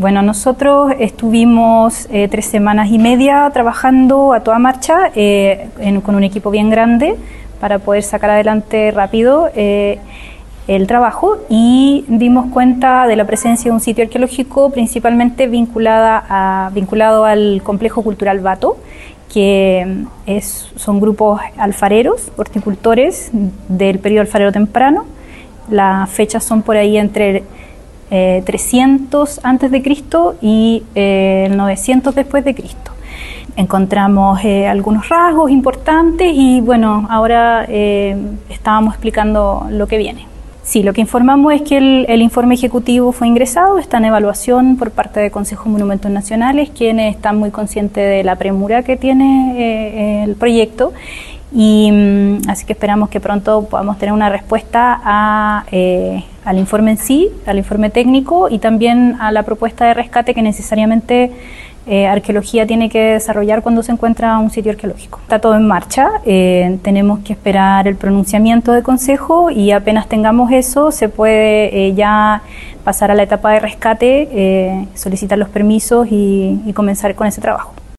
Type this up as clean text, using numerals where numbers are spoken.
Bueno, nosotros estuvimos 3 semanas y media trabajando a toda marcha con un equipo bien grande para poder sacar adelante rápido el trabajo, y dimos cuenta de la presencia de un sitio arqueológico principalmente vinculado al complejo cultural Bato, que son grupos alfareros, horticultores del periodo alfarero temprano. Las fechas son por ahí entre 300 antes de Cristo y 900 después de Cristo. Encontramos algunos rasgos importantes y bueno, ahora estábamos explicando lo que viene. Sí, lo que informamos es que el informe ejecutivo fue ingresado, está en evaluación por parte del Consejo de Monumentos Nacionales, quienes están muy conscientes de la premura que tiene el proyecto, y así que esperamos que pronto podamos tener una respuesta al informe en sí, al informe técnico y también a la propuesta de rescate que necesariamente arqueología tiene que desarrollar cuando se encuentra un sitio arqueológico. Está todo en marcha, tenemos que esperar el pronunciamiento del Consejo y apenas tengamos eso se puede ya pasar a la etapa de rescate, solicitar los permisos y comenzar con ese trabajo.